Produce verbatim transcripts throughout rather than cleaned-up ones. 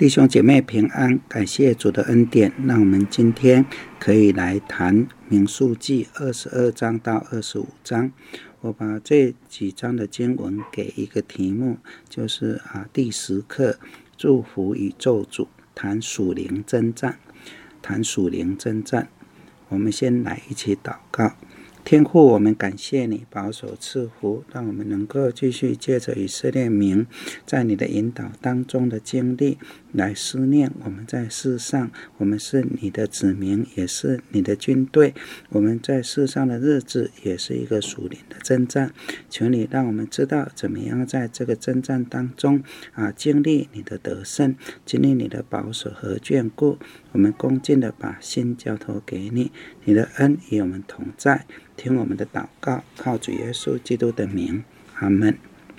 弟兄姐妹平安，感谢主的恩典，让我们今天可以来谈民数记二十二章到二十五章。我把这几章的经文给一个题目，就是啊第十课祝福与咒诅，谈属灵征战，谈属灵征战。我们先来一起祷告。天父，我们感谢你保守赐福，让我们能够继续借着以色列民在你的引导当中的经历来思念我们在世上，我们是你的子民，也是你的军队，我们在世上的日子也是一个属灵的征战。求你让我们知道怎么样在这个征战当中啊，经历你的得胜，经历你的保守和眷顾。我们恭敬的把心交托给你，你的恩与我们同在。听我们的祷告，靠主耶稣基督的名，阿们。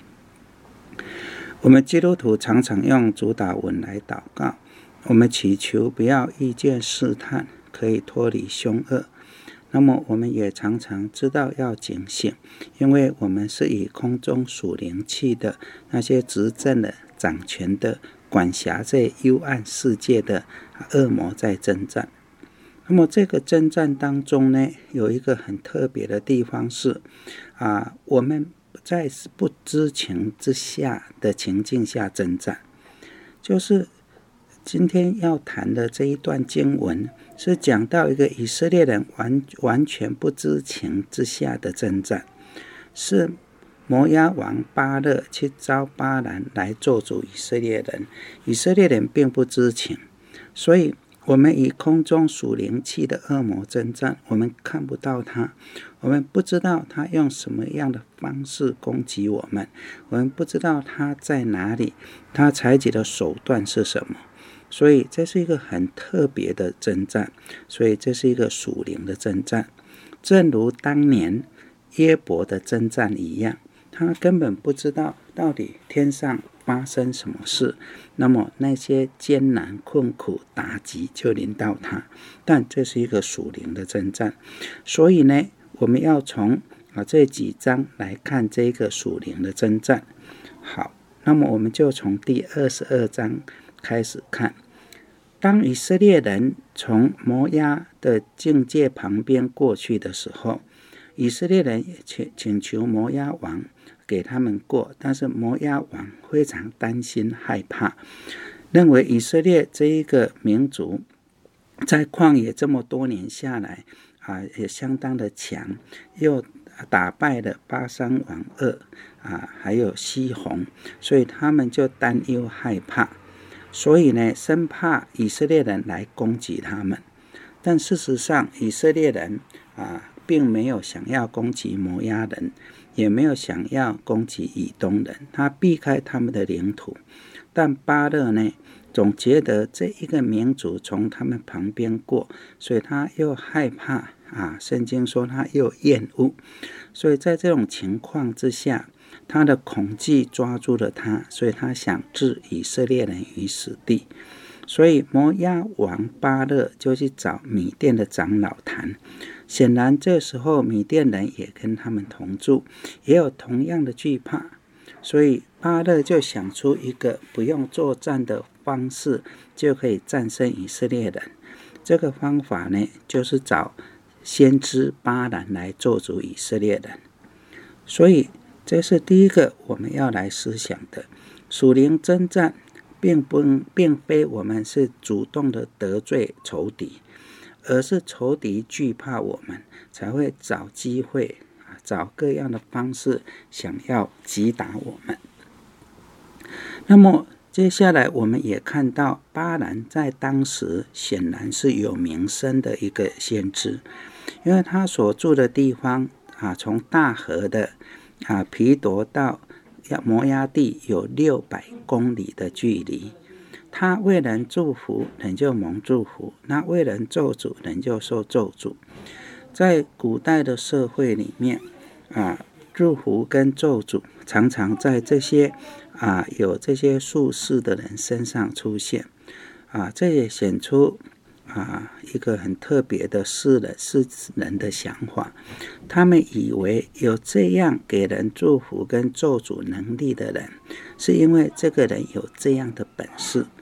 我们基督徒常常用主祷文来祷告，我们祈求不要遇见试探，可以脱离凶恶。那么我们也常常知道要警醒，因为我们是以空中属灵气的那些执政的、掌权的、管辖这幽暗世界的恶魔在征战。那么这个征战当中呢，有一个很特别的地方是啊，我们在不知情之下的情境下征战。就是今天要谈的这一段经文，是讲到一个以色列人完完全不知情之下的征战，是摩押王巴勒去招巴兰来咒诅以色列人，以色列人并不知情，所以我们以空中属灵气的恶魔征战，我们看不到他，我们不知道他用什么样的方式攻击我们，我们不知道他在哪里，他采取的手段是什么。所以这是一个很特别的征战，所以这是一个属灵的征战。正如当年耶伯的征战一样，他根本不知道到底天上发生什么事，那么那些艰难困苦打击就临到他，但这是一个属灵的征战。所以呢，我们要从啊这几章来看这个属灵的征战。好，那么我们就从第二十二章开始看。当以色列人从摩押的境界旁边过去的时候，以色列人也请请求摩押王给他们过，但是摩押王非常担心害怕，认为以色列这一个民族在旷野这么多年下来啊，也相当的强，又打败了巴珊王噩啊，还有西宏，所以他们就担忧害怕，所以呢，生怕以色列人来攻击他们。但事实上，以色列人啊，并没有想要攻击摩押人，也没有想要攻击以东人，他避开他们的领土。但巴勒呢，总觉得这一个民族从他们旁边过，所以他又害怕啊。圣经说他又厌恶，所以在这种情况之下，他的恐惧抓住了他，所以他想置以色列人于死地。所以摩押王巴勒就去找米甸的长老谈，显然这时候米甸人也跟他们同住，也有同样的惧怕，所以巴勒就想出一个不用作战的方式就可以战胜以色列人。这个方法呢，就是找先知巴兰来咒诅以色列人。所以这是第一个我们要来思想的。属灵征战并不并非我们是主动的得罪仇敌，而是仇敌惧怕我们，才会找机会找各样的方式想要击打我们。那么接下来我们也看到巴兰在当时显然是有名声的一个先知，因为他所住的地方啊，从大河的啊毗夺到摩押地有六百公里的距离。他为人祝福，人就蒙祝福；那为人咒诅，人就受咒诅。在古代的社会里面啊，祝福跟咒诅常常在这些啊有这些术士的人身上出现啊，这也显出啊一个很特别的世人世人的想法。他们以为有这样给人祝福跟咒诅能力的人，是因为这个人有这样的本事，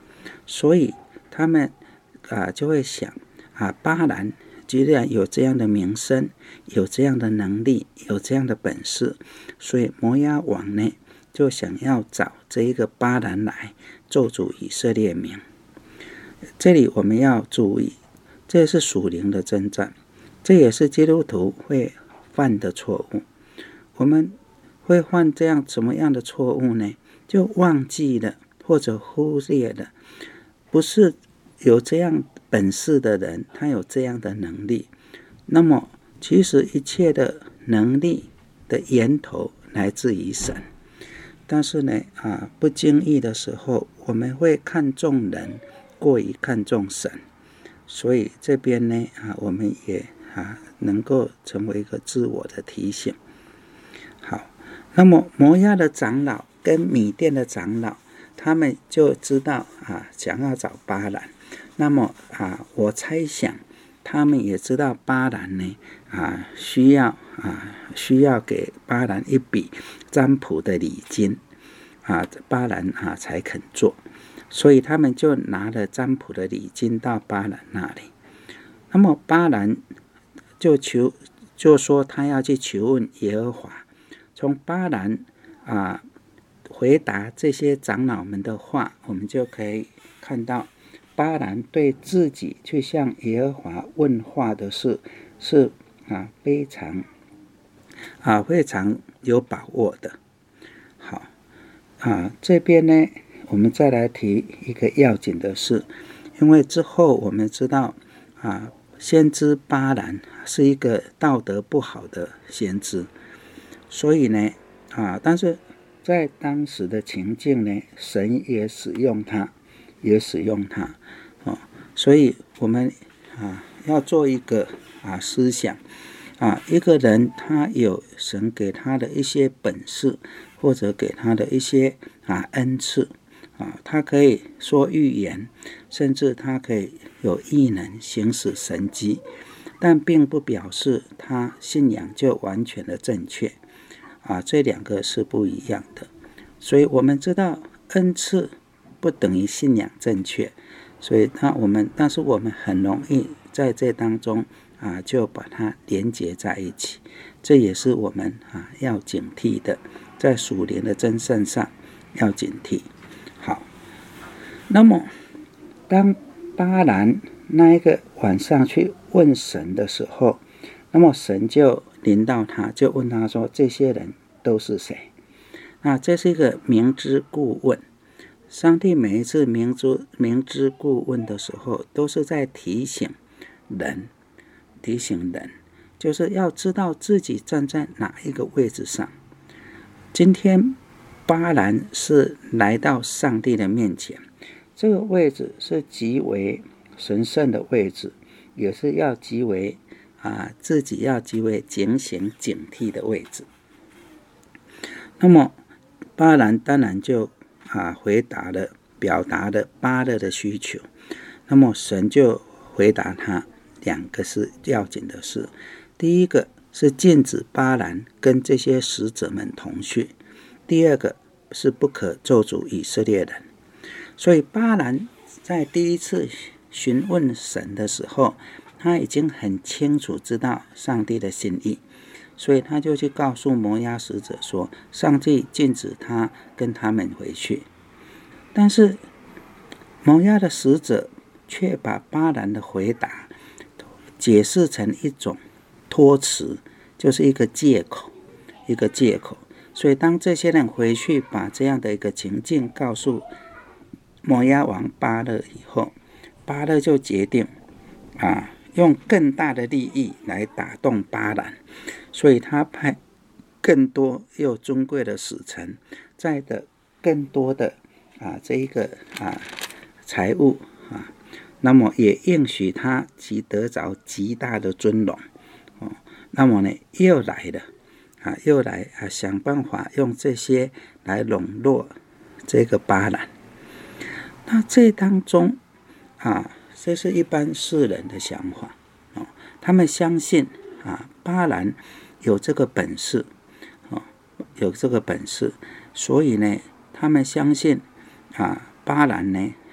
所以他们啊就会想啊，巴兰既然有这样的名声，有这样的能力，有这样的本事，所以摩押王呢就想要找这一个巴兰来咒诅以色列民。这里我们要注意，这是属灵的征战，这也是基督徒会犯的错误。我们会犯这样什么样的错误呢？就忘记了或者忽略了，不是有这样本事的人，他有这样的能力。那么其实一切的能力的源头来自于神，但是呢啊，不经意的时候，我们会看重人过于看重神，所以这边呢啊，我们也啊能够成为一个自我的提醒。好，那么摩押的长老跟米甸的长老，他们就知道啊，想要找巴兰。那么啊，我猜想他们也知道巴兰呢啊，需要啊需要给巴兰一笔占卜的礼金啊，巴兰啊才肯做，所以他们就拿了占卜的礼金到巴兰那里。那么巴兰就求就说他要去求问耶和华。从巴兰啊回答这些长老们的话，我们就可以看到巴兰对自己去向耶和华问话的事是啊非常啊非常有把握的。好啊，这边呢我们再来提一个要紧的事，因为之后我们知道啊，先知巴兰是一个道德不好的先知，所以呢啊，但是在当时的情境呢，神也使用他，也使用他，哦，所以我们啊要做一个啊思想啊，一个人他有神给他的一些本事，或者给他的一些啊恩赐啊，他可以说预言，甚至他可以有异能行使神迹，但并不表示他信仰就完全的正确啊，这两个是不一样的。所以我们知道恩赐不等于信仰正确，所以那我们但是我们很容易在这当中啊就把它连结在一起，这也是我们啊要警惕的，在属灵的真善上要警惕。好，那么当巴兰那一个晚上去问神的时候，那么神就临到他，就问他说这些人都是谁？那这是一个明知故问。上帝每一次明知明知故问的时候，都是在提醒人，提醒人，就是要知道自己站在哪一个位置上。今天巴兰是来到上帝的面前，这个位置是极为神圣的位置，也是要极为啊自己要极为警醒警惕的位置。那么巴兰当然就啊回答了，表达了巴勒的需求。那么神就回答他两个是要紧的事，第一个是禁止巴兰跟这些使者们同去，第二个是不可咒诅以色列人。所以巴兰在第一次询问神的时候，他已经很清楚知道上帝的心意，所以他就去告诉摩押使者说，上帝禁止他跟他们回去。但是摩押的使者却把巴兰的回答解释成一种托词，就是一个借口，一个借口。所以当这些人回去把这样的一个情境告诉摩押王巴勒以后，巴勒就决定啊，用更大的利益来打动巴兰，所以他派更多又尊贵的使臣，载的更多的啊这一个啊财物啊，那么也应许他即得着极大的尊荣哦。那么呢，又来了啊，又来啊，想办法用这些来笼络这个巴兰。那这当中啊，这是一般世人的想法哦，他们相信啊，巴兰有这个本事哦，有这个本事，所以呢，他们相信啊，巴兰呢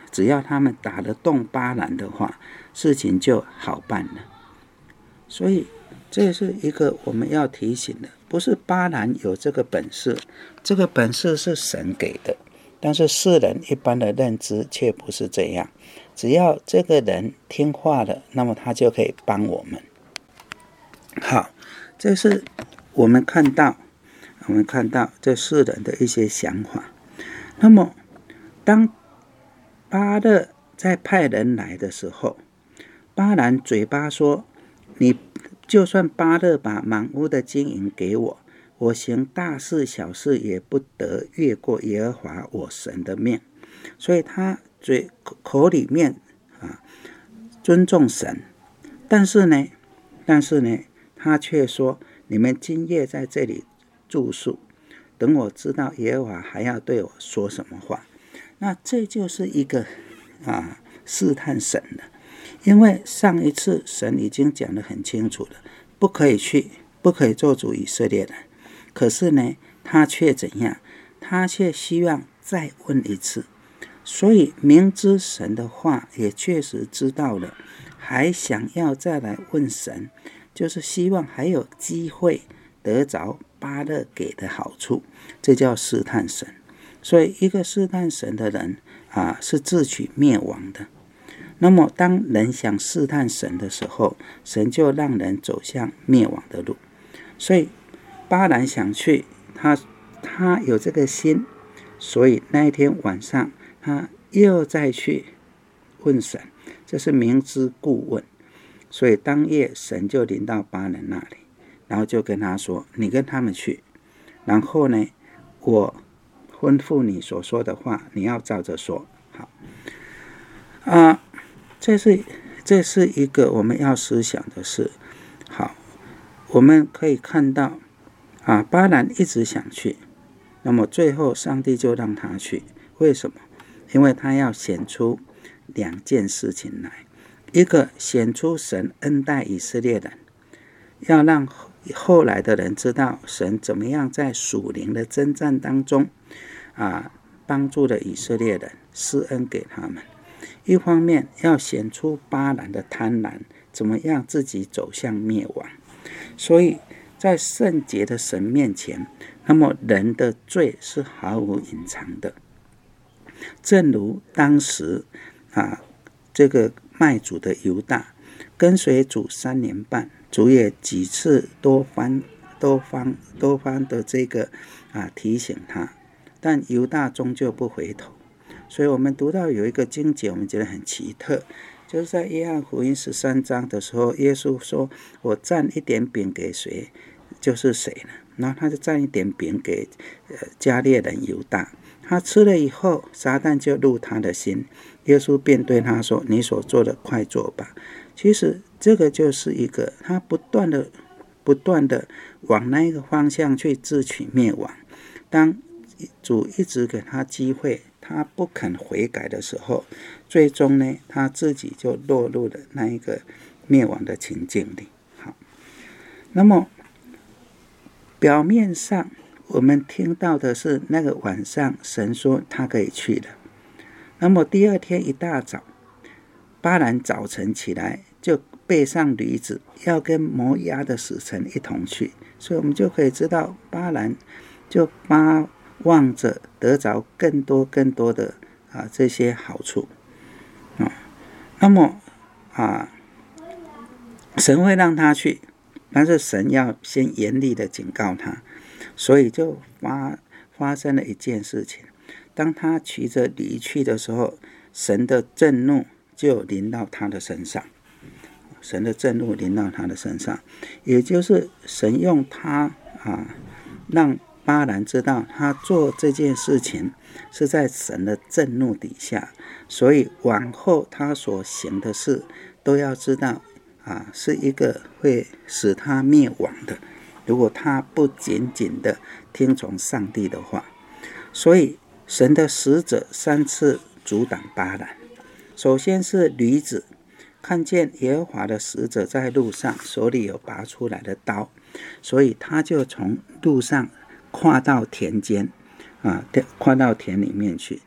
只要他们打得动巴兰的话，事情就好办了。所以这是一个我们要提醒的，不是巴兰有这个本事，这个本事是神给的，但是世人一般的认知却不是这样。只要这个人听话了，那么他就可以帮我们。好，这是我们看到我们看到这世人的一些想法。那么当巴勒在派人来的时候，巴兰嘴巴说，你就算巴勒把满屋的金银给我，我行大事小事也不得越过耶和华我神的面。所以他嘴口里面啊尊重神，但是呢，但是呢，他却说，你们今夜在这里住宿，等我知道耶和华还要对我说什么话。那这就是一个啊试探神的，因为上一次神已经讲得很清楚了，不可以去，不可以做主以色列人。可是呢，他却怎样？他却希望再问一次。所以明知神的话，也确实知道了，还想要再来问神，就是希望还有机会得着巴勒给的好处，这叫试探神。所以一个试探神的人啊，是自取灭亡的。那么当人想试探神的时候，神就让人走向灭亡的路。所以巴兰想去，他他有这个心，所以那一天晚上他又再去问神，这是明知故问。所以当夜神就临到巴兰那里，然后就跟他说，你跟他们去，然后呢，我吩咐你所说的话，你要照着说。好啊，这是这是一个我们要思想的事。好，我们可以看到啊，巴兰一直想去，那么最后上帝就让他去。为什么？因为他要显出两件事情来，一个显出神恩待以色列人，要让后来的人知道神怎么样在属灵的征战当中啊，帮助了以色列人，施恩给他们。一方面要显出巴兰的贪婪，怎么样自己走向灭亡。所以在圣洁的神面前，那么人的罪是毫无隐藏的。正如当时啊，这个卖主的犹大跟随主三年半，主也几次多番多方多方的这个啊提醒他，但犹大终究不回头。所以我们读到有一个经节，我们觉得很奇特，就是在约翰福音十三章的时候，耶稣说，我蘸一点饼给谁，就是谁呢？然后他就蘸一点饼给呃加略人犹大，他吃了以后，撒旦就入他的心，耶稣便对他说，你所做的快做吧。其实这个就是一个他不断的不断的往那一个方向去自取灭亡。当主一直给他机会，他不肯悔改的时候，最终呢，他自己就落入了那一个灭亡的情境里。好，那么表面上我们听到的是那个晚上神说他可以去了，那么第二天一大早，巴兰早晨起来就背上驴子，要跟摩押的使臣一同去。所以我们就可以知道，巴兰就巴望着得着更多更多的啊这些好处啊。那么啊，神会让他去，但是神要先严厉的警告他。所以就发发生了一件事情，当他骑着驴去的时候，神的震怒就临到他的身上，神的震怒临到他的身上，也就是神用他啊，让巴兰知道他做这件事情是在神的震怒底下，所以往后他所行的事都要知道啊，是一个会使他灭亡的。如果他不紧紧的听从上帝的话，所以神的使者三次阻挡巴兰。首先是驴子看见耶和华的使者在路上，手里有拔出来的刀，所以他就从路上跨到田间啊，跨到田里面去。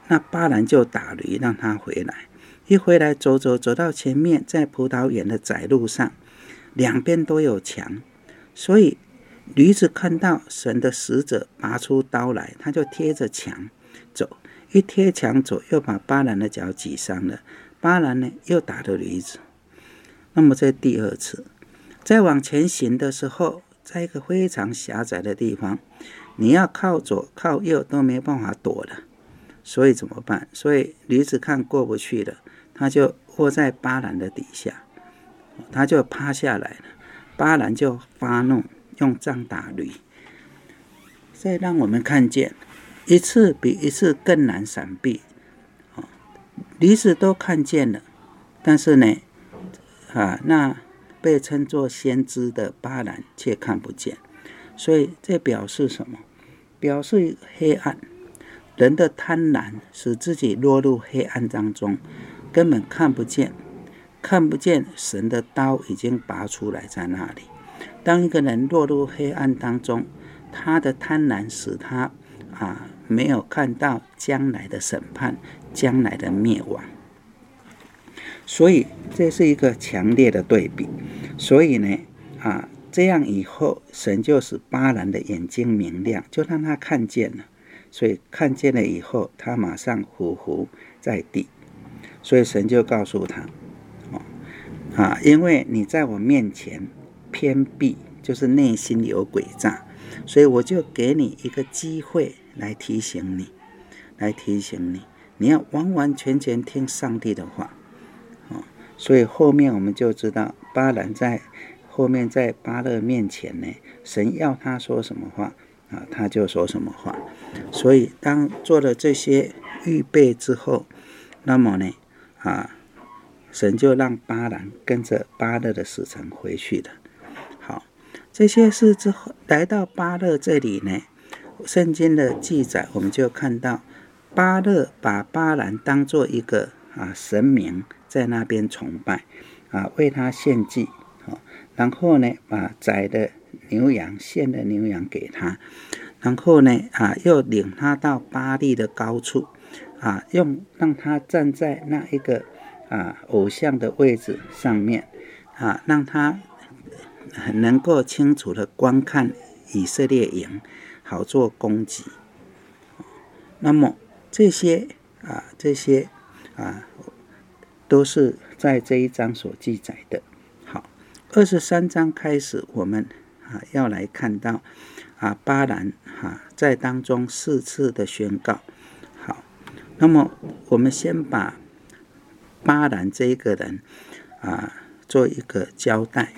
那巴兰就打驴让他回来。一回来走走走到前面，在葡萄园的窄路上，两边都有墙，所以驴子看到神的使者拔出刀来，他就贴着墙走，一贴墙走，又把巴兰的脚挤伤了。巴兰呢，又打了驴子。那么这第二次，再往前行的时候，在一个非常狭窄的地方，你要靠左靠右都没办法躲了，所以怎么办？所以驴子看过不去了，他就卧在巴兰的底下，他就趴下来了。巴兰就发怒，用杖打驴。这让我们看见，一次比一次更难闪避。驴子都看见了，但是呢，啊，那被称作先知的巴兰却看不见。所以这表示什么？表示黑暗。人的贪婪使自己落入黑暗当中，根本看不见，看不见神的刀已经拔出来在那里。当一个人落入黑暗当中，他的贪婪使他啊没有看到将来的审判，将来的灭亡。所以这是一个强烈的对比。所以呢，啊，这样以后神就使巴兰的眼睛明亮，就让他看见了。所以看见了以后，他马上匍匐在地。所以神就告诉他，哦啊，因为你在我面前偏僻，就是内心有诡诈，所以我就给你一个机会来提醒你，来提醒你，你要完完全全听上帝的话。哦，所以后面我们就知道，巴兰在后面在巴勒面前呢，神要他说什么话啊，他就说什么话。所以当做了这些预备之后，那么呢，啊，神就让巴兰跟着巴勒的使臣回去了。好，这些事之后，来到巴勒这里呢，圣经的记载我们就看到，巴勒把巴兰当作一个啊神明，在那边崇拜啊，为他献祭。啊，然后呢，把宰的牛羊、献的牛羊给他。然后呢，啊，又领他到巴力的高处，啊，用让他站在那一个啊偶像的位置上面，啊，让他能够清楚的观看以色列营，好做攻击。那么这些啊，这些啊，都是在这一章所记载的。好，二十三章开始，我们啊要来看到。啊，巴兰啊，在当中四次的宣告。好，那么我们先把巴兰这一个人啊做一个交代。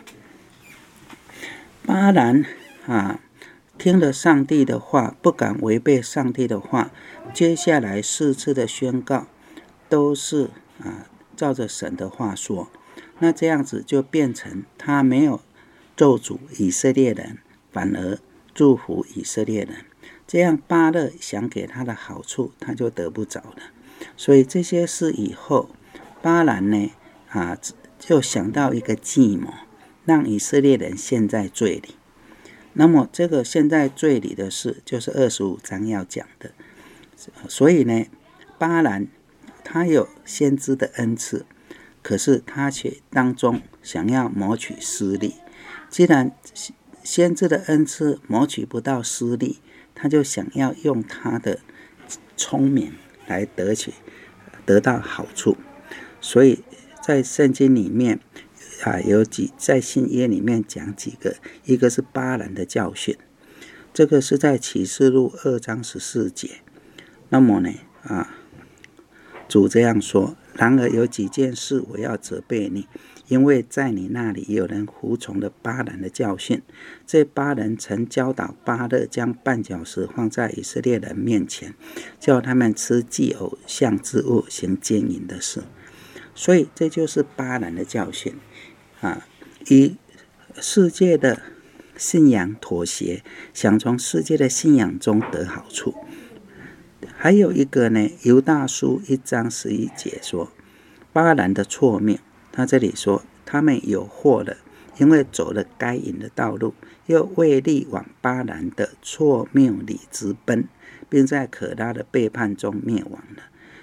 巴兰啊，听了上帝的话，不敢违背上帝的话，接下来四次的宣告都是啊照着神的话说。那这样子就变成他没有咒诅以色列人，反而祝福以色列人，这样巴勒想给他的好处，他就得不着了。所以这些事以后，巴兰呢啊，就想到一个计谋，让以色列人陷在罪里。那么这个陷在罪里的事，就是二十五章要讲的。所以呢，巴兰他有先知的恩赐，可是他却当中想要谋取私利。既然先知的恩赐谋取不到私利，他就想要用他的聪明来得取得到好处。所以在圣经里面啊，有几在新约里面讲几个，一个是巴兰的教训，这个是在启示录二章十四节。那么呢啊，主这样说：然而有几件事我要责备你，因为在你那里有人服从了巴兰的教训。这巴兰曾教导巴勒将绊脚石放在以色列人面前，叫他们吃祭偶像之物，行奸淫的事。所以这就是巴兰的教训啊，以世界的信仰妥协，想从世界的信仰中得好处。还有一个呢，犹大书一章十一节说，巴兰的错谬，他这里说他们有祸了，因为走了该隐的道路，又为力往巴兰的错谬里直奔，并在可拉的背叛中灭亡了。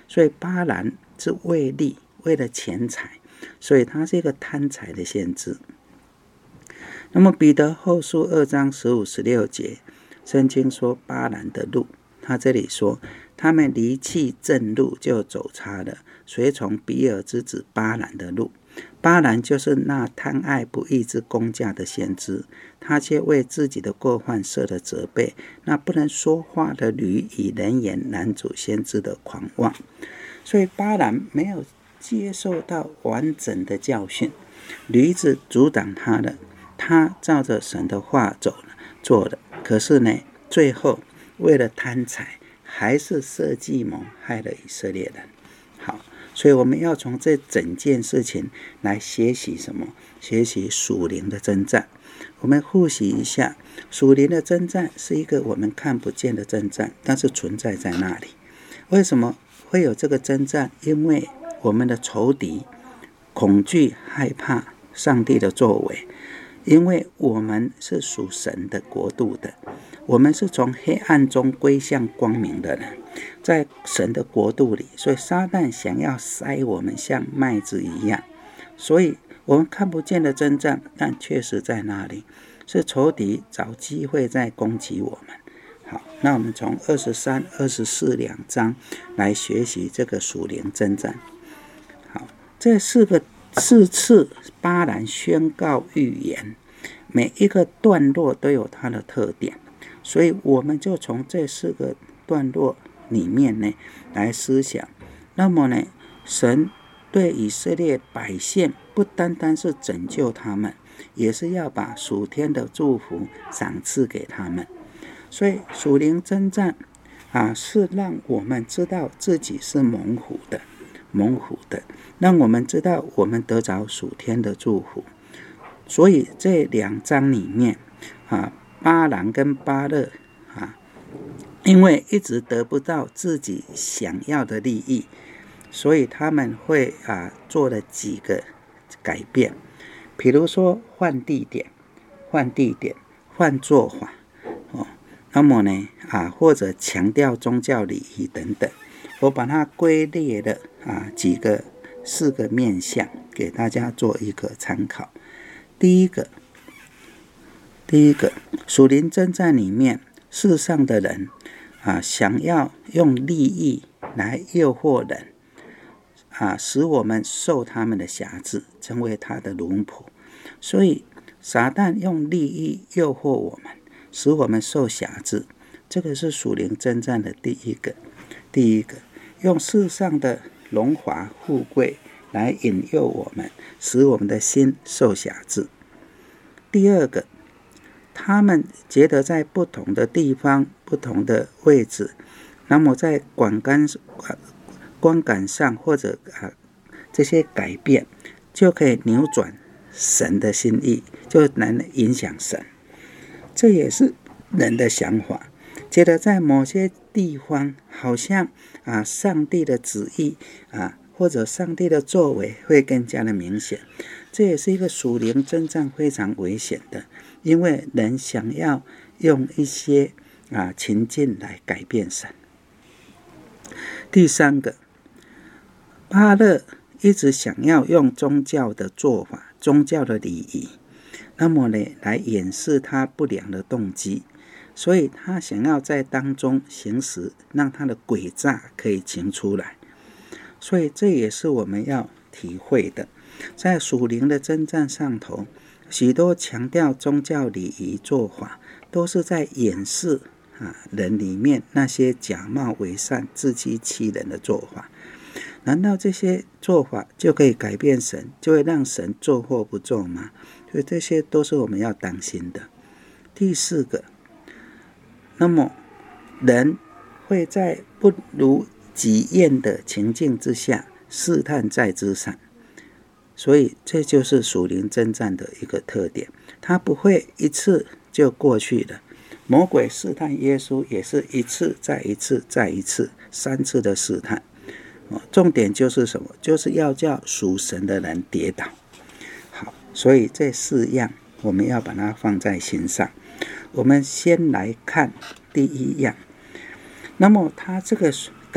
所以巴兰是为利，为了钱财，所以他是一个贪财的先知。那么彼得后书二章十五、十六节，圣经说巴兰的路，他这里说他们离弃正路，就走差了，随从比尔之子巴兰的路。巴兰就是那贪爱不义之工价的先知，他却为自己的过犯设了责备，那不能说话的驴以人言拦阻先知的狂妄。所以巴兰没有接受到完整的教训，驴子阻挡他了，他照着神的话走了做了，可是呢，最后为了贪财，还是设计谋害了以色列人。好，所以我们要从这整件事情来学习什么？学习属灵的征战。我们复习一下，属灵的征战是一个我们看不见的征战，但是存在在那里。为什么会有这个征战？因为我们的仇敌恐惧害怕上帝的作为，因为我们是属神的国度的，我们是从黑暗中归向光明的人，在神的国度里，所以撒旦想要塞我们像麦子一样，所以我们看不见的征战，但确实在那里，是仇敌找机会在攻击我们。好，那我们从二十三、二十四两章来学习这个属灵征战。好，这四个四次巴兰宣告预言，每一个段落都有它的特点，所以我们就从这四个段落里面呢来思想。那么呢，神对以色列百姓不单单是拯救他们，也是要把属天的祝福赏赐给他们。所以属灵征战啊，是让我们知道自己是蒙福的，蒙福的，让我们知道我们得着属天的祝福。所以这两章里面啊，巴兰跟巴勒啊，因为一直得不到自己想要的利益，所以他们会啊做了几个改变，比如说换地点、换地点、换做法哦。那么呢啊，或者强调宗教礼仪等等，我把它归列了啊几个四个面向，给大家做一个参考。第一个，第一个属灵征战里面，世上的人啊，想要用利益来诱惑人啊，使我们受他们的辖制，成为他的奴仆。所以撒旦用利益诱惑我们，使我们受辖制，这个是属灵征战的第一个。第一个，用世上的荣华富贵来引诱我们，使我们的心受辖制。第二个，他们觉得在不同的地方、不同的位置，那么在观感、观感上或者啊这些改变，就可以扭转神的心意，就能影响神。这也是人的想法，觉得在某些地方好像啊上帝的旨意啊或者上帝的作为会更加的明显。这也是一个属灵征战非常危险的，因为人想要用一些啊情境来改变神。第三个，巴勒一直想要用宗教的做法、宗教的礼仪，那么呢来掩饰他不良的动机，所以他想要在当中行使，让他的诡诈可以情出来。所以这也是我们要体会的，在属灵的征战上头，许多强调宗教礼仪做法，都是在掩饰啊人里面那些假冒为善、自欺欺人的做法。难道这些做法就可以改变神，就会让神做或不做吗？所以这些都是我们要当心的。第四个，那么人会在不如己愿的情境之下试探在之上，所以这就是属灵征战的一个特点，它不会一次就过去了。魔鬼试探耶稣也是一次再一次再一次三次的试探，重点就是什么？就是要叫属神的人跌倒。好，所以这四样我们要把它放在心上。我们先来看第一样，那么他这个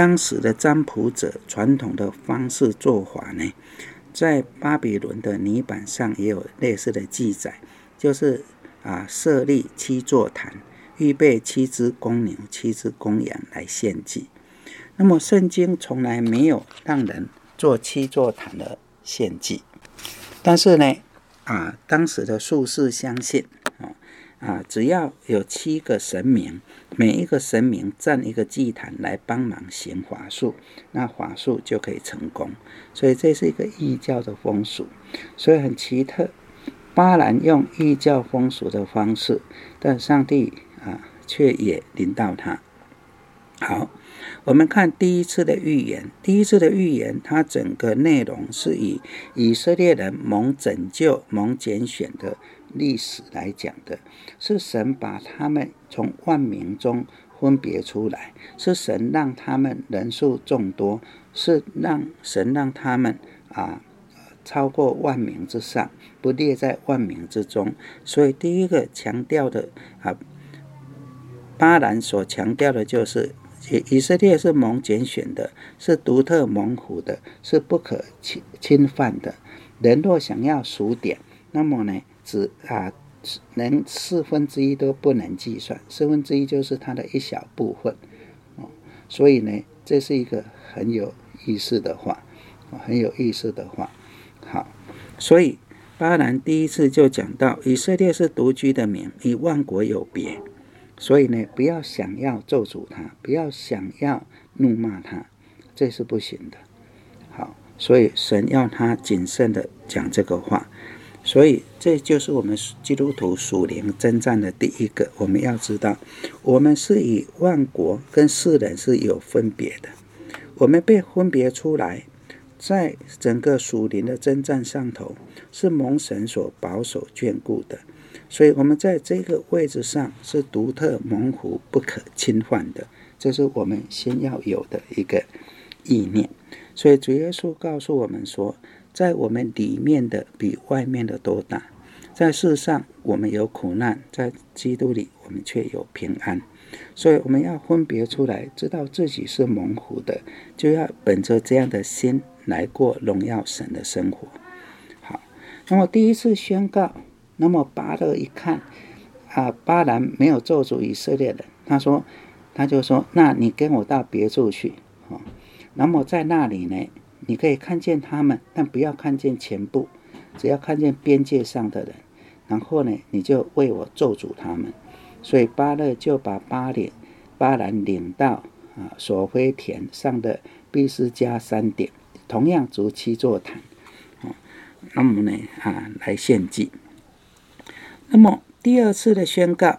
当时的占卜者传统的方式做法呢，在巴比伦的泥板上也有类似的记载，就是啊设立七座坛，预备七只公牛、七只公羊来献祭。那么圣经从来没有让人做七座坛的献祭，但是呢，啊，当时的术士相信，啊，啊，只要有七个神明，每一个神明站一个祭坛来帮忙行法术，那法术就可以成功。所以这是一个异教的风俗，所以很奇特。巴兰用异教风俗的方式，但上帝啊却也临到他。好，我们看第一次的预言。第一次的预言，它整个内容是以以色列人蒙拯救、蒙拣选的历史来讲的，是神把他们从万民中分别出来，是神让他们人数众多，是让神让他们啊超过万民之上，不列在万民之中。所以第一个强调的啊，巴兰所强调的就是以色列是蒙拣选的，是独特蒙福的，是不可侵犯的。人若想要数点，那么呢，只啊连四分之一都不能计算，四分之一就是它的一小部分。哦，所以呢，这是一个很有意思的话，很有意思的话。好，所以巴兰第一次就讲到，以色列是独居的民，与万国有别。所以呢，不要想要咒诅他，不要想要怒骂他，这是不行的。好，所以神要他谨慎的讲这个话。所以这就是我们基督徒属灵征战的第一个，我们要知道，我们是以万国跟世人是有分别的，我们被分别出来，在整个属灵的征战上头，是蒙神所保守眷顾的。所以我们在这个位置上是独特蒙福不可侵犯的，这是我们先要有的一个意念。所以主耶稣告诉我们说，在我们里面的比外面的都大。在世上我们有苦难，在基督里我们却有平安。所以我们要分别出来，知道自己是蒙福的，就要本着这样的心来过荣耀神的生活。好，那么第一次宣告，那么巴勒一看啊，巴兰没有咒诅以色列人，他说，他就说，那你跟我到别处去，哦，那么在那里呢，你可以看见他们，但不要看见全部，只要看见边界上的人，然后呢，你就为我咒诅他们。所以巴勒就把巴领巴兰领到啊索非田上的毕斯加山顶，同样筑七座坛，哦，那么呢啊来献祭。那么第二次的宣告，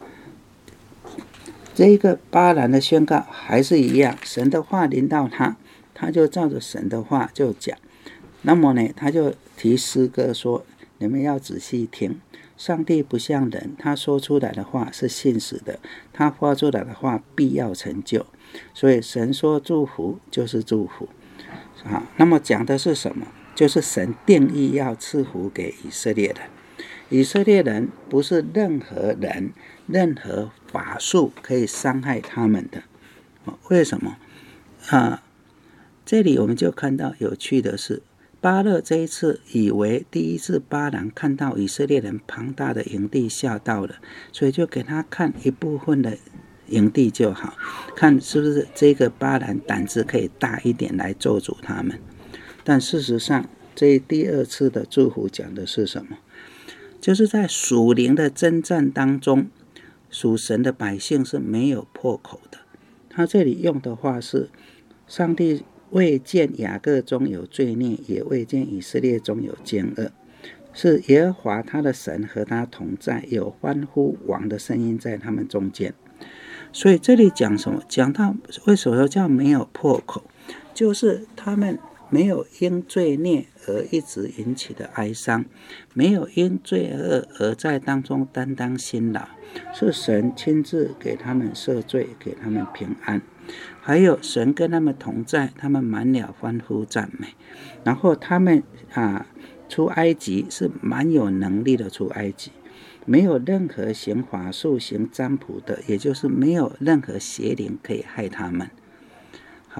这一个巴兰的宣告还是一样，神的话临到他，他就照着神的话就讲。那么呢，他就提诗歌说，你们要仔细听，上帝不像人，他说出来的话是信实的，他发出来的话必要成就。所以神说祝福就是祝福。好，那么讲的是什么？就是神定义要赐福给以色列人。以色列人不是任何人、任何法术可以伤害他们的。为什么？啊，这里我们就看到有趣的是，巴勒这一次以为第一次巴兰看到以色列人庞大的营地吓到了，所以就给他看一部分的营地就好，看是不是这个巴兰胆子可以大一点来咒诅他们。但事实上，这第二次的祝福讲的是什么？就是在属灵的征战当中，属神的百姓是没有破口的。他这里用的话是，上帝未见雅各中有罪孽，也未见以色列中有奸恶，是耶和华他的神和他同在，有欢呼王的声音在他们中间。所以这里讲什么？讲到为什么叫没有破口，就是他们没有因罪孽而一直引起的哀伤，没有因罪恶而在当中担当辛劳，是神亲自给他们赦罪，给他们平安，还有神跟他们同在，他们满了欢呼赞美。然后他们啊出埃及是蛮有能力的出埃及，没有任何行法术行占卜的，也就是没有任何邪灵可以害他们。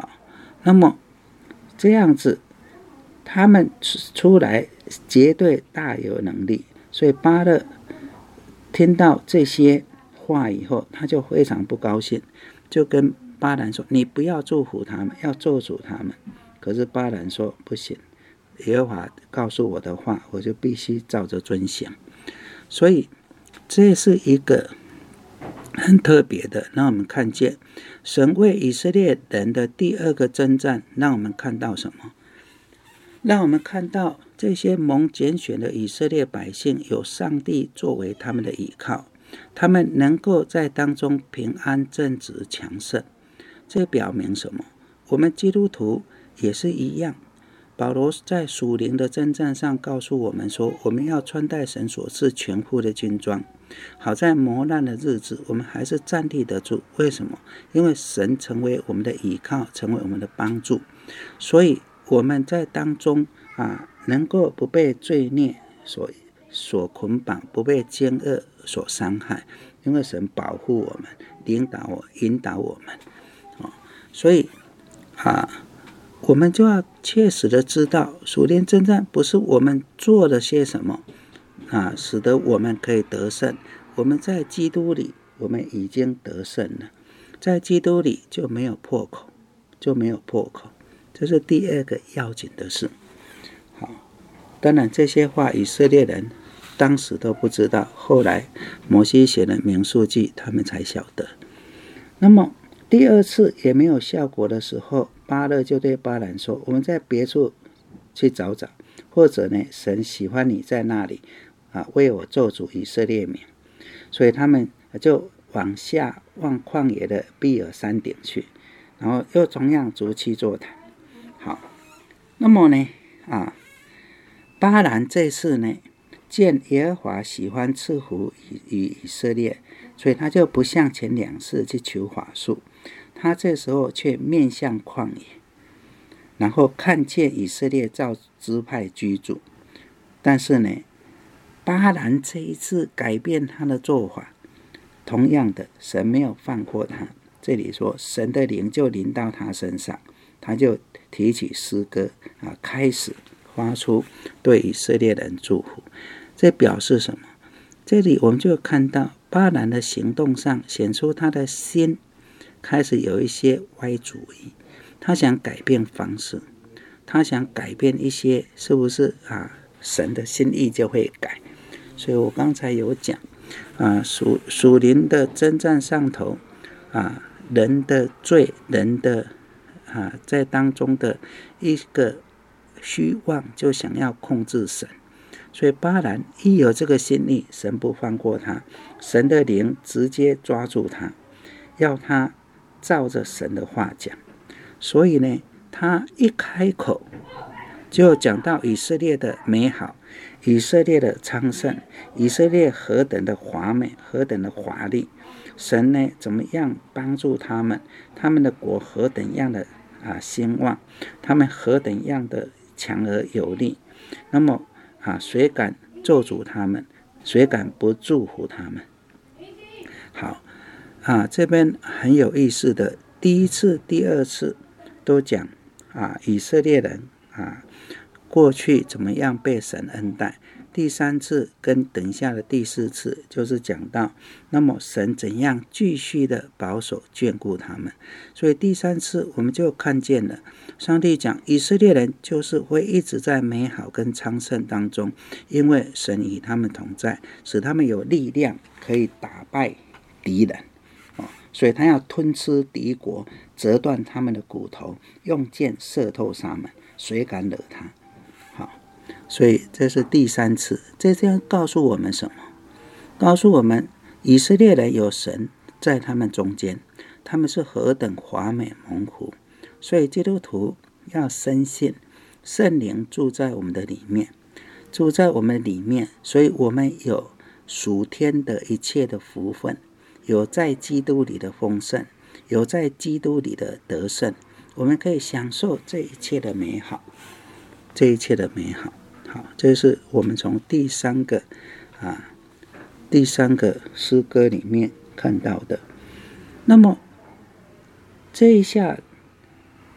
那么这样子，他们出来绝对大有能力。所以巴勒听到这些话以后，他就非常不高兴，就跟巴兰说：“你不要祝福他们，要咒诅他们。”可是巴兰说：“不行，耶和华告诉我的话，我就必须照着遵行。”所以这是一个很特别的，让我们看见神为以色列人的第二个征战，让我们看到什么？让我们看到这些蒙拣选的以色列百姓有上帝作为他们的依靠，他们能够在当中平安正直强盛。这表明什么？我们基督徒也是一样。保罗在属灵的征战上告诉我们说，我们要穿戴神所赐全副的军装，好在磨难的日子我们还是站立得住。为什么？因为神成为我们的依靠，成为我们的帮助，所以我们在当中啊，能够不被罪孽所所捆绑，不被奸恶所伤害，因为神保护我们，领导我，引导我们。哦、所以啊。我们就要切实的知道，属灵征战不是我们做了些什么啊，使得我们可以得胜。我们在基督里，我们已经得胜了，在基督里就没有破口，就没有破口。这是第二个要紧的事。好，当然这些话以色列人当时都不知道，后来摩西写了民数记，他们才晓得。那么第二次也没有效果的时候，巴勒就对巴兰说：“我们在别处去找找，或者呢，神喜欢你在那里啊，为我咒诅以色列民。”所以他们就往下望旷野的比尔山顶去，然后又同样筑起座坛。好，那么呢，啊，巴兰这次呢，见耶和华喜欢赐福与以色列，所以他就不像前两次去求法术。他这时候却面向旷野，然后看见以色列照支派居住。但是呢，巴兰这一次改变他的做法，同样的，神没有放过他。这里说神的灵就临到他身上，他就提起诗歌啊，开始发出对以色列人祝福。这表示什么？这里我们就看到巴兰的行动上显出他的心开始有一些歪主意，他想改变方式，他想改变一些，是不是啊？神的心意就会改。所以我刚才有讲啊，属属灵的征战上头啊，人的罪，人的啊，在当中的一个虚妄，就想要控制神。所以巴兰一有这个心意，神不放过他，神的灵直接抓住他，要他照着神的话讲。所以呢，他一开口就讲到以色列的美好，以色列的昌盛，以色列何等的华美，何等的华丽，神呢怎么样帮助他们，他们的国何等样的啊兴旺，他们何等样的强而有力。那么啊，谁敢咒诅他们？谁敢不祝福他们？好啊，这边很有意思的，第一次、第二次都讲啊，以色列人啊，过去怎么样被神恩待。第三次跟等一下的第四次就是讲到，那么神怎样继续的保守眷顾他们。所以第三次我们就看见了，上帝讲以色列人就是会一直在美好跟昌盛当中，因为神与他们同在，使他们有力量可以打败敌人。所以他要吞吃敌国，折断他们的骨头，用箭射透他们，谁敢惹他？好，所以这是第三次。这这样告诉我们什么？告诉我们以色列人有神在他们中间，他们是何等华美蒙福。所以基督徒要深信圣灵住在我们的里面，住在我们里面，所以我们有属天的一切的福分，有在基督里的丰盛，有在基督里的得胜，我们可以享受这一切的美好，这一切的美好。好，这是我们从第三个啊，第三个诗歌里面看到的。那么这一下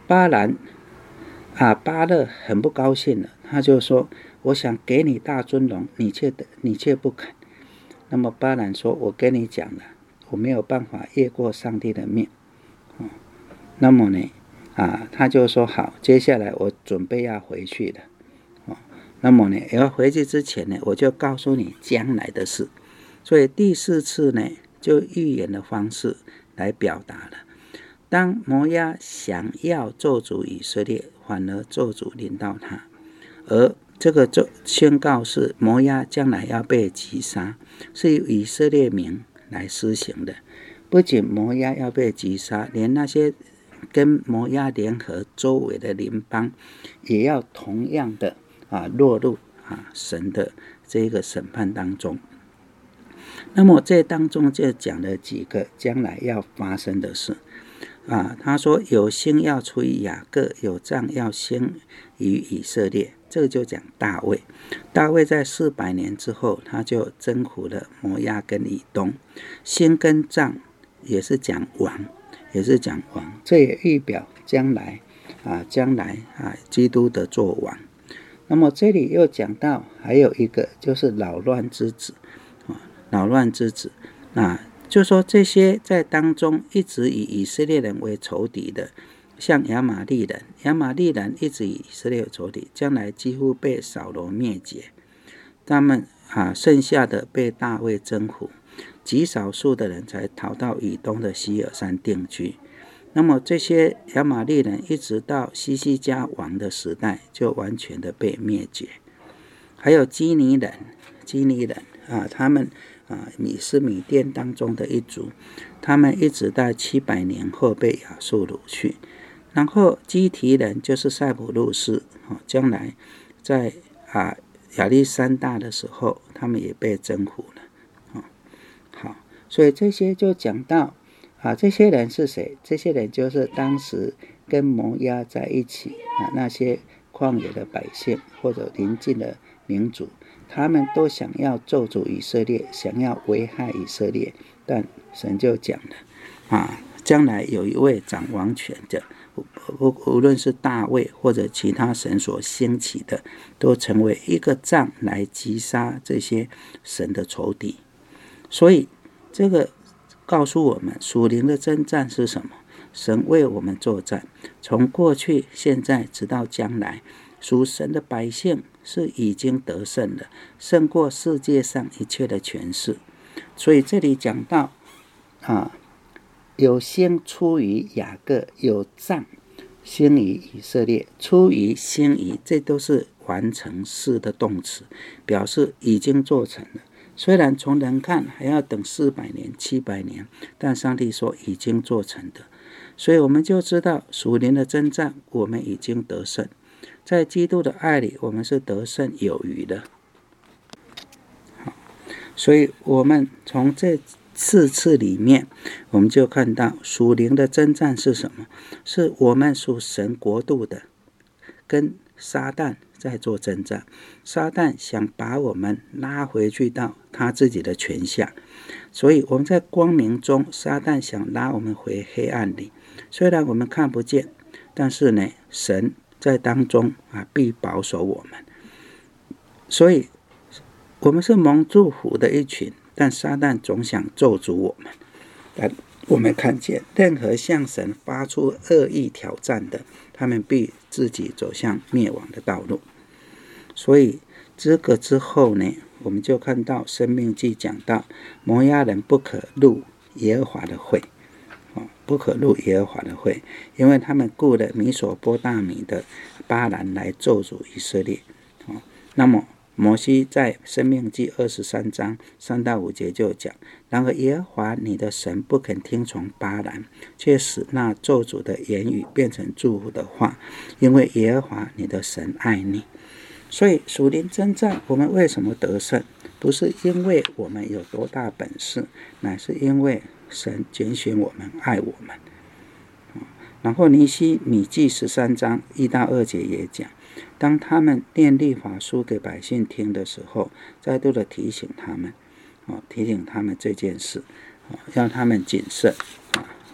巴兰啊，巴勒很不高兴了，他就说：“我想给你大尊荣，你却你却不肯。”那么巴兰说：“我跟你讲了，我没有办法越过上帝的命。”哦，那么呢，啊，他就说：“好，接下来我准备要回去了。”哦，那么呢，要回去之前呢，我就告诉你将来的事。所以第四次呢，就预言的方式来表达了。当摩押想要咒诅以色列，反而咒诅临到他，而这个咒宣告是摩押将来要被击杀，是由以色列民来施行的。不仅摩押要被击杀，连那些跟摩押联合周围的邻邦，也要同样的啊落入啊神的这个审判当中。那么这当中就讲了几个将来要发生的事啊。他说有星要出于雅各，有杖要兴于以色列。这个就讲大卫。大卫在四百年之后，他就征服了摩押跟以东。星跟杖也是讲王，也是讲王，这也预表将来啊，将来啊，基督的作王。那么这里又讲到还有一个就是扰乱之子。扰乱之子，那就说这些在当中一直以以色列人为仇敌的，像亚玛利人，亚玛利人一直以以色列为仇敌，将来几乎被扫罗灭绝，他们啊剩下的被大卫征服，极少数的人才逃到以东的西尔山定居。那么这些亚玛利人一直到西西家王的时代，就完全的被灭绝。还有基尼人，基尼人啊，他们啊，米是米甸当中的一族，他们一直到七百年后被亚述掳去。然后基提人就是塞浦路斯，哦，将来在啊亚历山大的时候，他们也被征服了。哦，好，所以这些就讲到啊，这些人是谁？这些人就是当时跟摩押在一起啊，那些旷野的百姓或者邻近的民族。他们都想要咒诅以色列，想要危害以色列，但神就讲了啊，将来有一位掌王权的，无论是大卫或者其他神所兴起的，都成为一个杖来击杀这些神的仇敌。所以这个告诉我们，属灵的征战是什么？神为我们作战，从过去、现在直到将来，属神的百姓是已经得胜了，胜过世界上一切的权势。所以这里讲到啊，有星出于雅各，有杖兴于以色列。出于兴于，这都是完成式的动词，表示已经做成了。虽然从人看还要等四百年、七百年，但上帝说已经做成的。所以我们就知道属灵的征战，我们已经得胜。在基督的爱里，我们是得胜有余的。好，所以我们从这四次里面，我们就看到属灵的征战是什么？是我们属神国度的，跟撒旦在做征战。撒旦想把我们拉回去到他自己的权下，所以我们在光明中，撒旦想拉我们回黑暗里。虽然我们看不见，但是呢，神在当中啊，必保守我们。所以我们是蒙祝福的一群，但撒旦总想咒诅我们。但我们看见任何向神发出恶意挑战的，他们必自己走向灭亡的道路。所以这个之后呢，我们就看到申命记讲到摩押人不可入耶和华的会，不可入耶和华的会，因为他们雇了米索波大米的巴兰来咒诅以色列。那么摩西在申命记二十三章三到五节就讲，然而耶和华你的神不肯听从巴兰，却使那咒诅的言语变成祝福的话，因为耶和华你的神爱你。所以属灵征战，我们为什么得胜？不是因为我们有多大本事，乃是因为神拣选我们，爱我们。然后尼希米记十三章一到二节也讲，当他们念律法书给百姓听的时候，再度的提醒他们，提醒他们这件事，让他们谨慎，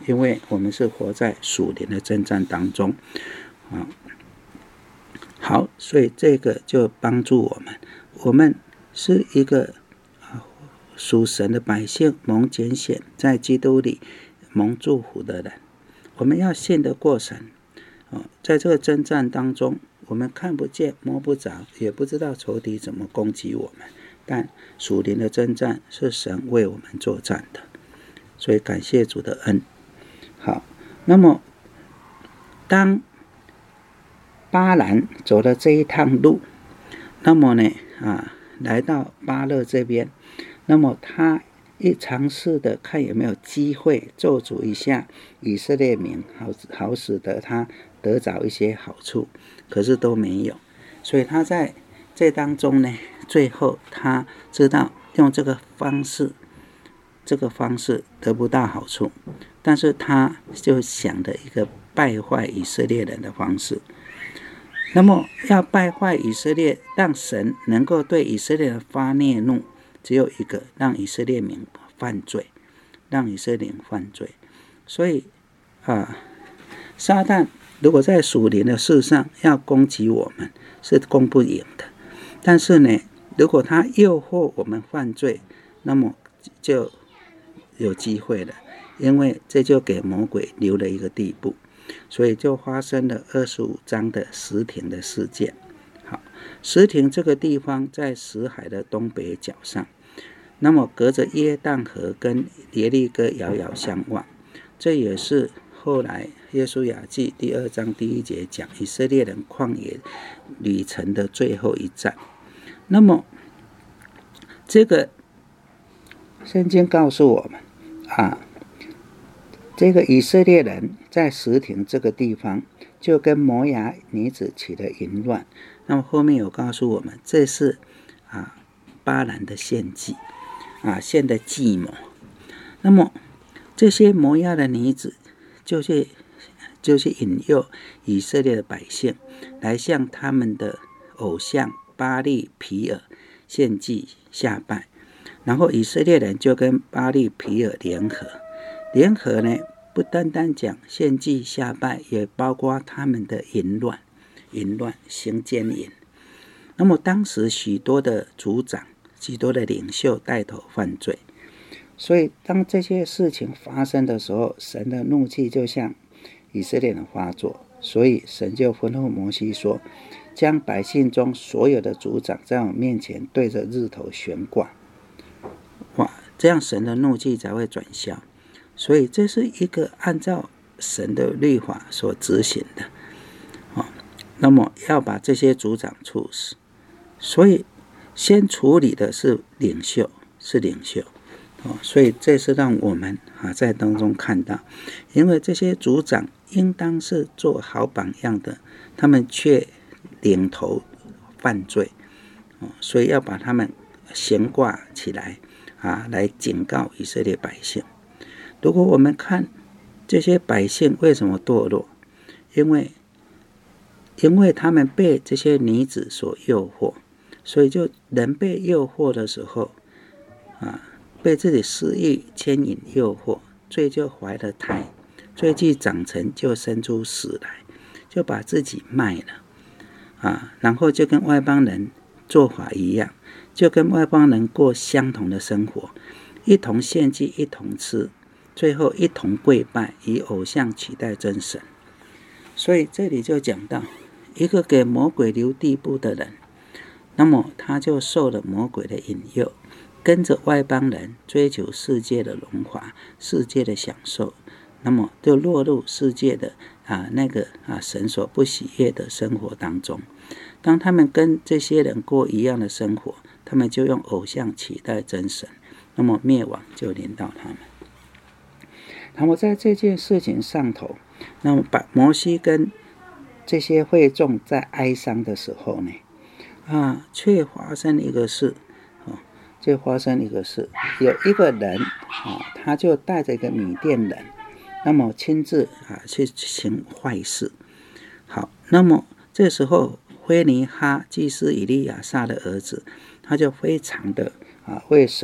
因为我们是活在属灵的征战当中啊。好，所以这个就帮助我们，我们是一个属神的百姓，蒙拣选，在基督里蒙祝福的人。我们要信得过神，在这个征战当中，我们看不见摸不着，也不知道仇敌怎么攻击我们，但属灵的征战是神为我们作战的，所以感谢主的恩。好，那么当巴兰走了这一趟路，那么呢啊，来到巴勒这边，那么他一尝试的看有没有机会咒诅一下以色列民，好好使得他得着一些好处，可是都没有。所以他在这当中呢，最后他知道用这个方式，这个方式得不到好处，但是他就想的一个败坏以色列人的方式。那么要败坏以色列，让神能够对以色列人发烈怒，只有一个，让以色列民犯罪，让以色列民犯罪。所以啊，撒旦如果在属灵的事上要攻击我们，是攻不赢的。但是呢，如果他诱惑我们犯罪，那么就有机会了，因为这就给魔鬼留了一个地步。所以就发生了二十五章的石亭的事件。好，石亭这个地方在死海的东北角上，那么隔着约旦河跟耶利哥遥遥相望。这也是后来约书亚记第二章第一节讲以色列人旷野旅程的最后一站。那么这个圣经告诉我们啊，这个以色列人在石亭这个地方就跟摩押女子起了淫乱。那么后面有告诉我们，这是啊巴兰的献祭啊，献的计谋。那么这些摩押的女子就去就去引诱以色列的百姓来向他们的偶像巴利皮尔献祭下拜，然后以色列人就跟巴利皮尔联合。联合呢，不单单讲献祭下拜，也包括他们的淫乱，淫乱行奸淫。那么当时许多的族长、许多的领袖带头犯罪，所以当这些事情发生的时候，神的怒气就向以色列人发作，所以神就吩咐摩西说，将百姓中所有的族长在我面前对着日头悬挂，哇，这样神的怒气才会转消。所以这是一个按照神的律法所执行的，哦，那么要把这些族长处死，所以先处理的是领袖，是领袖，哦，所以这是让我们啊在当中看到，因为这些族长应当是做好榜样的，他们却领头犯罪，哦，所以要把他们悬挂起来啊，来警告以色列百姓。如果我们看这些百姓为什么堕落，因为因为他们被这些女子所诱惑，所以就人被诱惑的时候啊，被自己私欲牵引诱惑，罪就怀了胎，罪既长成就生出死来，就把自己卖了啊，然后就跟外邦人做法一样，就跟外邦人过相同的生活，一同献祭，一同吃，最后一同跪拜，以偶像取代真神。所以这里就讲到一个给魔鬼留地步的人，那么他就受了魔鬼的引诱，跟着外邦人追求世界的荣华，世界的享受，那么就落入世界的啊那个啊神所不喜悦的生活当中。当他们跟这些人过一样的生活，他们就用偶像取代真神，那么灭亡就临到他们。那么在这件事情上头，那么把摩西跟这些会众在哀伤的时候呢，啊，却发生一个事，哦，就发生一个事，有一个人啊，他就带着一个米甸人，那么亲自啊去行坏事。好，那么这时候菲尼哈祭司以利亚撒的儿子，他就非常的啊为神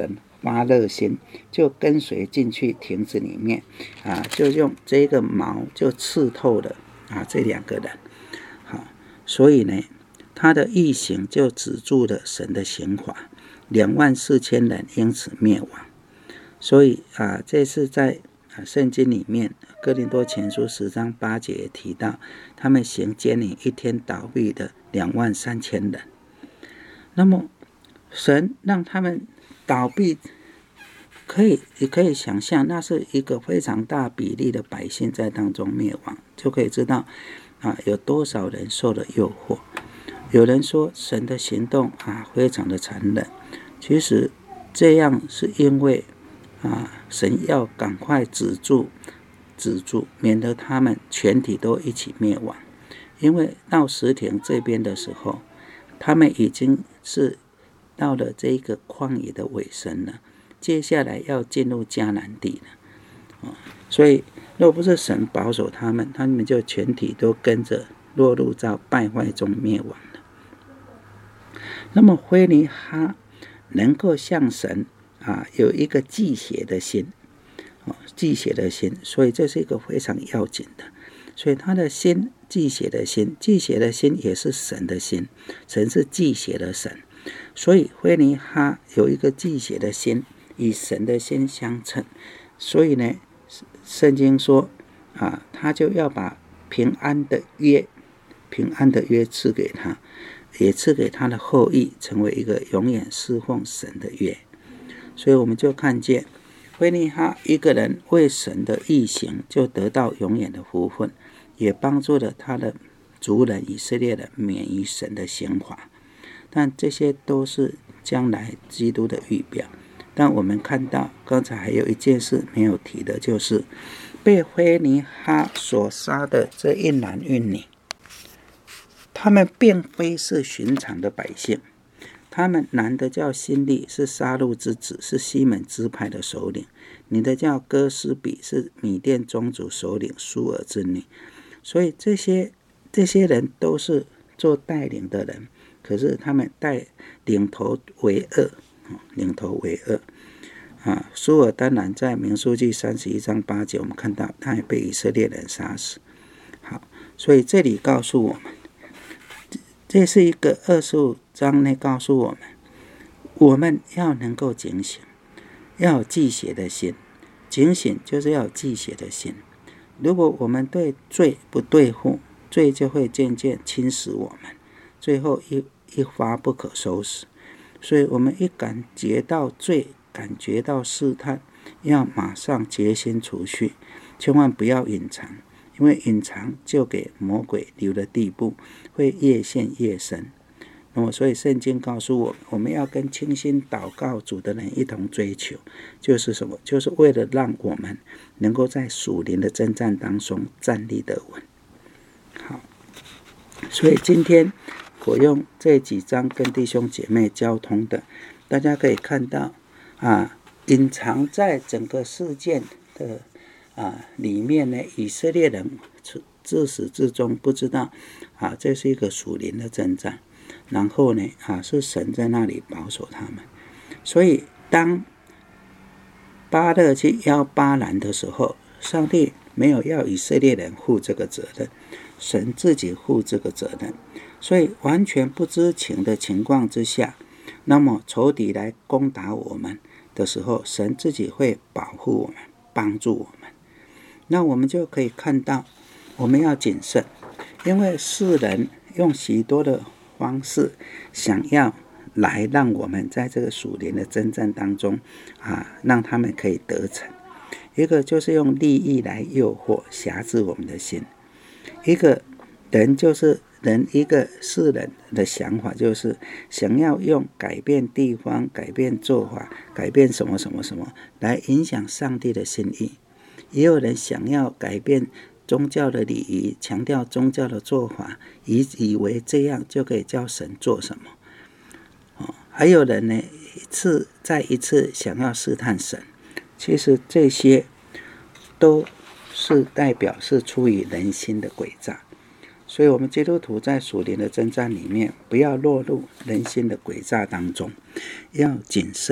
巴勒星就跟随进去亭子里面啊，就用这个矛就刺透了啊这两个人。好，所以呢，他的异行就止住了神的刑罚，两万四千人因此灭亡。所以啊，这是在啊圣经里面哥林多前书十章八节也提到，他们行奸淫一天倒闭的两万三千人。那么神让他们倒闭，可以也可以想象，那是一个非常大比例的百姓在当中灭亡，就可以知道啊有多少人受了诱惑。有人说神的行动啊非常的残忍，其实这样是因为啊神要赶快止住止住，免得他们全体都一起灭亡。因为到石亭这边的时候，他们已经是到了这个旷野的尾声了，接下来要进入迦南地了。哦、所以若不是神保守他们，他们就全体都跟着落入到败坏中灭亡了。那么菲尼哈能够向神啊有一个祭血的心，哦，祭血的心，所以这是一个非常要紧的。所以他的心，祭血的心，祭血的心也是神的心，神是祭血的神。所以菲尼哈有一个祭血的心，与神的心相称。所以呢，圣经说啊，他就要把平安的约，平安的约赐给他，也赐给他的后裔，成为一个永远侍奉神的约。所以我们就看见菲尼哈一个人为神的义行，就得到永远的福分，也帮助了他的族人以色列人免于神的刑罚。但这些都是将来基督的预表。但我们看到刚才还有一件事没有提的，就是被菲尼哈所杀的这一男一女，他们并非是寻常的百姓。他们男的叫辛利，是杀戮之子，是西门支派的首领；女的叫哥斯比，是米甸宗族首领苏尔之女。所以这些这些人都是做带领的人，可是他们带领头为恶，领头为恶啊。苏尔当然在民数记三十一章八节，我们看到他也被以色列人杀死。好，所以这里告诉我们，这是一个二十五章内告诉我们，我们要能够警醒，要有祭血的心。警醒就是要有祭血的心。如果我们对罪不对付，罪就会渐渐侵蚀我们，最后一一发不可收拾。所以我们一感觉到罪，感觉到试探，要马上决心除去，千万不要隐藏，因为隐藏就给魔鬼留的地步，会越陷越深。那么所以圣经告诉我们，我们要跟倾心祷告主的人一同追求，就是什么？就是为了让我们能够在属灵的征战当中站立得稳。好，所以今天我用这几章跟弟兄姐妹交通的，大家可以看到啊，隐藏在整个事件的啊里面呢，以色列人自始至终不知道啊，这是一个属灵的征战。然后呢啊，是神在那里保守他们。所以当巴勒去邀巴兰的时候，上帝没有要以色列人负这个责任，神自己负这个责任。所以完全不知情的情况之下，那么仇敌来攻打我们的时候，神自己会保护我们，帮助我们。那我们就可以看到，我们要谨慎，因为世人用许多的方式想要来让我们在这个属灵的征战当中啊，让他们可以得逞。一个就是用利益来诱惑辖制我们的心，一个人就是人一个世人的想法，就是想要用改变地方、改变做法、改变什么什么什么来影响上帝的心意。也有人想要改变宗教的礼仪，强调宗教的做法，以以为这样就可以叫神做什么。哦、还有人呢，一次再一次想要试探神。其实这些都是代表是出于人心的诡诈。所以我们基督徒在属灵的征战里面，不要落入人心的诡诈当中，要谨慎，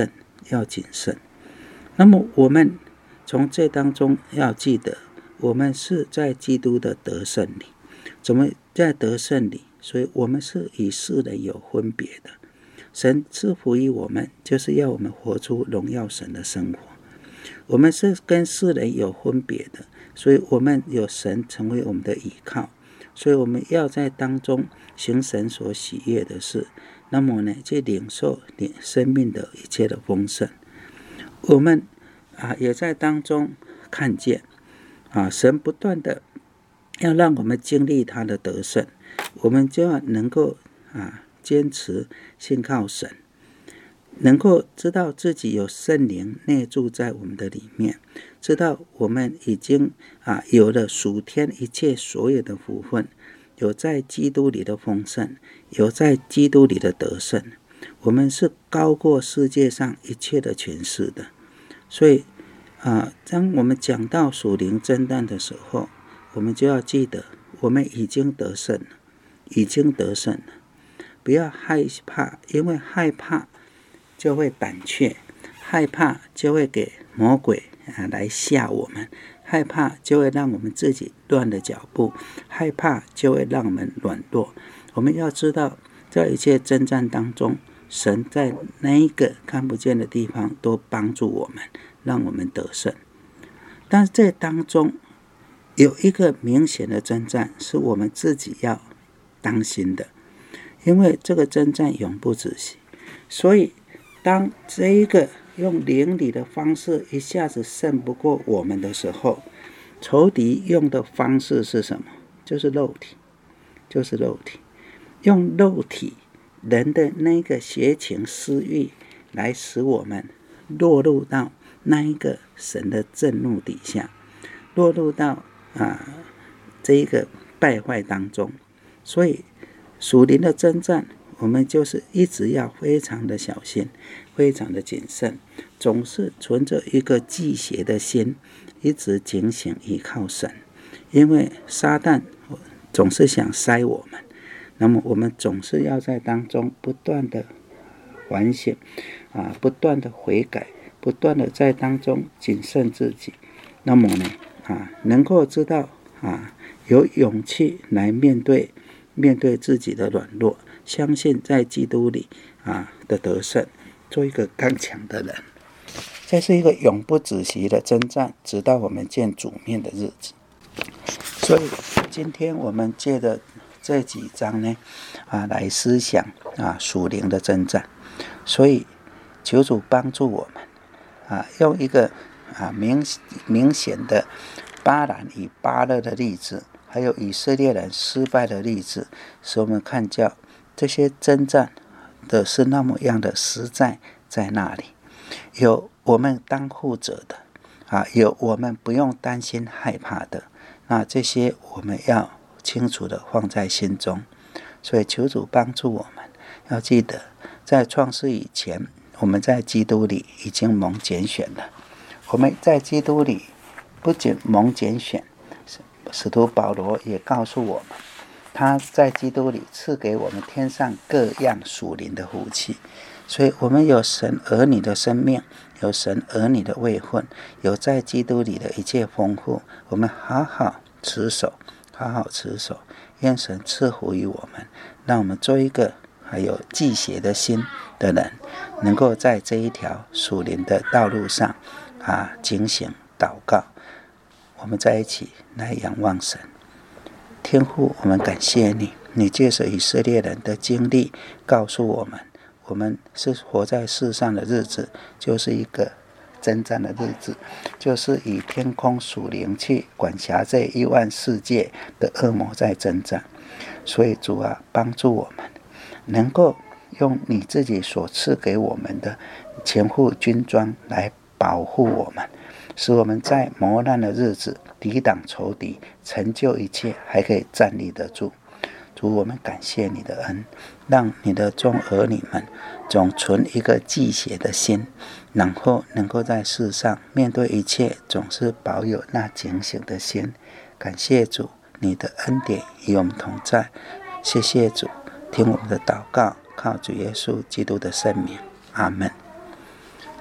要谨慎。那么我们从这当中要记得，我们是在基督的得胜里。怎么在得胜里？所以我们是与世人有分别的。神赐福于我们，就是要我们活出荣耀神的生活。我们是跟世人有分别的，所以我们有神成为我们的依靠，所以我们要在当中行神所喜悦的事，那么呢，去领受生命的一切的丰盛。我们啊，也在当中看见啊，神不断的要让我们经历他的得胜，我们就要能够啊坚持信靠神，能够知道自己有圣灵内住在我们的里面，知道我们已经啊有了属天一切所有的福分，有在基督里的丰盛，有在基督里的得胜，我们是高过世界上一切的权势的。所以啊，当我们讲到属灵征战的时候，我们就要记得，我们已经得胜了，已经得胜了。不要害怕，因为害怕就会胆怯，害怕就会给魔鬼啊来吓我们，害怕就会让我们自己乱了脚步，害怕就会让我们软弱。我们要知道，在一切征战当中，神在那一个看不见的地方都帮助我们，让我们得胜。但是这当中有一个明显的征战是我们自己要当心的，因为这个征战永不止息。所以当这一个用灵里的方式一下子胜不过我们的时候，仇敌用的方式是什么？就是肉体，就是肉体，用肉体人的那个邪情私欲来使我们落入到那一个神的震怒底下，落入到啊这一个败坏当中。所以属灵的征战，我们就是一直要非常的小心，非常的谨慎，总是存着一个忌邪的心，一直警醒依靠神。因为撒旦总是想塞我们，那么我们总是要在当中不断的反省啊，不断的悔改，不断的在当中谨慎自己。那么呢啊，能够知道啊，有勇气来面对面对自己的软弱，相信在基督里啊的得胜，做一个刚强的人。这是一个永不止息的征战，直到我们见主面的日子。所以今天我们借着这几章呢啊来思想啊属灵的征战。所以求主帮助我们啊，用一个啊明明显的巴兰与巴勒的例子，还有以色列人失败的例子，使我们看见这些征战的是那么样的实在在那里，有我们当负责的啊，有我们不用担心害怕的，那这些我们要清楚的放在心中。所以求主帮助我们，要记得在创世以前，我们在基督里已经蒙拣选了。我们在基督里不仅蒙拣选，使徒保罗也告诉我们，他在基督里赐给我们天上各样属灵的福气。所以我们有神儿女的生命，有神儿女的位分，有在基督里的一切丰富。我们好好持守，好好持守，愿神赐福于我们，让我们做一个还有忌邪的心的人，能够在这一条属灵的道路上啊警醒祷告。我们在一起来仰望神。天父，我们感谢你，你借着以色列人的经历告诉我们，我们是活在世上的日子就是一个征战的日子，就是以天空属灵去管辖这一万世界的恶魔在征战。所以主啊，帮助我们能够用你自己所赐给我们的全副军装来保护我们，使我们在磨难的日子抵挡仇敌，成就一切，还可以站立得住。主，我们感谢你的恩，让你的众儿女们总存一个忌邪的心，然后能够在世上面对一切总是保有那警醒的心。感谢主，你的恩典与我们同在。谢谢主，听我们的祷告，靠主耶稣基督的圣名，阿们。好。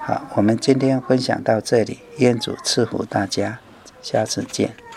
好，我们今天分享到这里，愿主赐福大家，下次见。